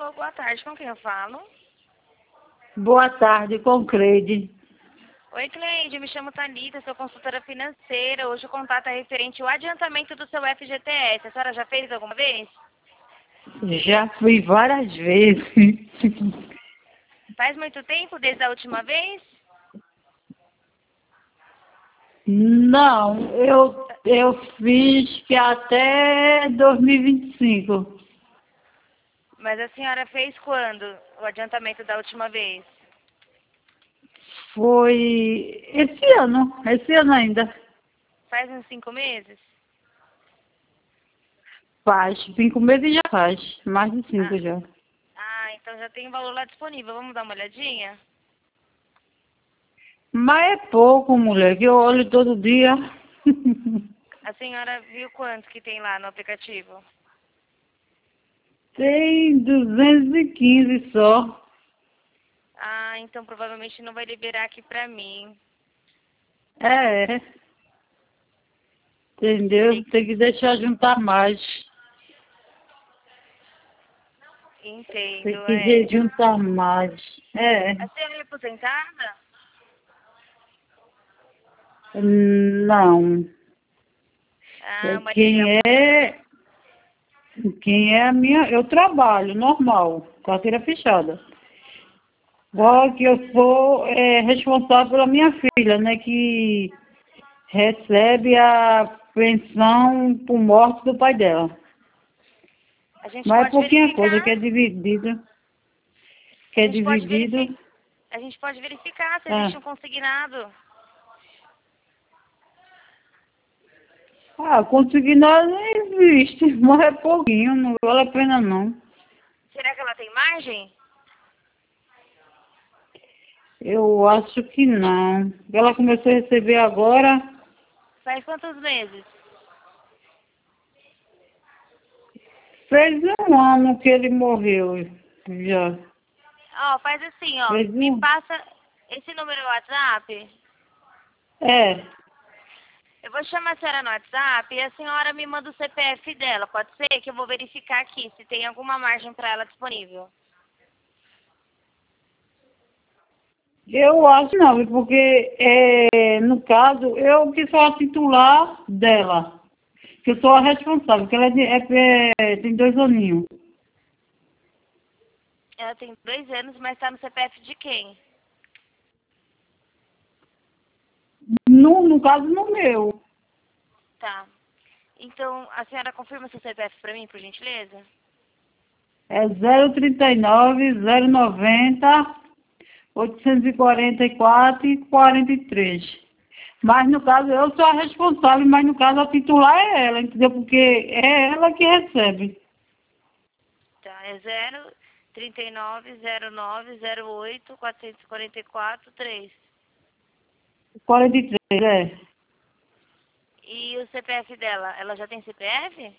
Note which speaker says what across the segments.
Speaker 1: Alô, boa tarde, com quem eu falo?
Speaker 2: Boa tarde, com Cleide.
Speaker 1: Oi, Cleide, me chamo Thalita, sou consultora financeira. Hoje o contato é referente ao adiantamento do seu FGTS. A senhora já fez alguma vez?
Speaker 2: Já fui várias vezes.
Speaker 1: Faz muito tempo desde a última vez?
Speaker 2: Não, eu fiz que até 2025.
Speaker 1: Mas a senhora fez quando o adiantamento da última vez?
Speaker 2: Foi esse ano ainda.
Speaker 1: Faz uns 5 meses?
Speaker 2: Faz 5 meses já faz, mais de
Speaker 1: Ah,
Speaker 2: 5 já.
Speaker 1: então já tem valor lá disponível. Vamos dar uma olhadinha?
Speaker 2: Mas é pouco, mulher, que eu olho todo dia.
Speaker 1: A senhora viu quanto que tem lá no aplicativo?
Speaker 2: Tem 215 só.
Speaker 1: Então provavelmente não vai liberar aqui pra mim.
Speaker 2: É, entendeu? Tem que deixar juntar mais. Tem
Speaker 1: Entendo,
Speaker 2: que juntar mais. É.
Speaker 1: A senhora é aposentada?
Speaker 2: Não. É
Speaker 1: Maria,
Speaker 2: quem é a minha, eu trabalho normal, carteira fechada. Agora que eu sou responsável pela minha filha, né, que recebe a pensão por morte do pai dela.
Speaker 1: a gente
Speaker 2: Mas é
Speaker 1: pode
Speaker 2: pouquinha coisa que
Speaker 1: verificar.
Speaker 2: é dividido.
Speaker 1: A
Speaker 2: Que é
Speaker 1: gente pode
Speaker 2: dividido.
Speaker 1: verificar. A gente pode verificar se existe
Speaker 2: Ah,
Speaker 1: um consignado.
Speaker 2: consignado não existe, mas é pouquinho, não vale a pena não.
Speaker 1: Será que ela tem margem?
Speaker 2: Eu acho que não. Ela começou a receber agora.
Speaker 1: Faz quantos meses?
Speaker 2: Fez um ano que ele morreu já.
Speaker 1: Faz assim,
Speaker 2: Fez
Speaker 1: me
Speaker 2: um.
Speaker 1: passa esse número no WhatsApp.
Speaker 2: É,
Speaker 1: Eu vou chamar a senhora no WhatsApp e a senhora me manda o CPF dela. Pode ser que eu vou verificar aqui se tem alguma margem para ela disponível.
Speaker 2: eu acho não, porque no caso, eu que sou a titular dela. Que eu sou a responsável, que ela tem 2 aninhos.
Speaker 1: Ela tem 2 anos, mas está no CPF de quem?
Speaker 2: No caso, no meu.
Speaker 1: Tá. Então, a senhora confirma seu CPF para mim, por gentileza?
Speaker 2: É 039 090 844 e 43. Mas no caso, eu sou a responsável, mas no caso a titular é ela, entendeu? Porque é ela que recebe.
Speaker 1: Tá, é 03909084443.
Speaker 2: 43, é.
Speaker 1: E o CPF dela, ela já tem CPF?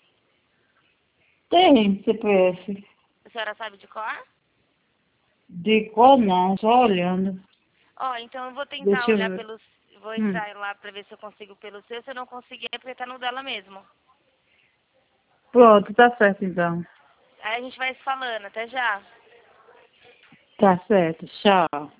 Speaker 2: Tem CPF.
Speaker 1: A senhora sabe de cor?
Speaker 2: De qual não, só olhando.
Speaker 1: Então eu vou tentar
Speaker 2: Deixa eu
Speaker 1: olhar
Speaker 2: ver.
Speaker 1: pelos... Vou
Speaker 2: Hum.
Speaker 1: entrar lá pra ver se eu consigo pelo seu. Se eu não conseguir é porque tá no dela mesmo.
Speaker 2: Pronto, tá certo então.
Speaker 1: Aí a gente vai se falando. Até já.
Speaker 2: Tá certo, tchau.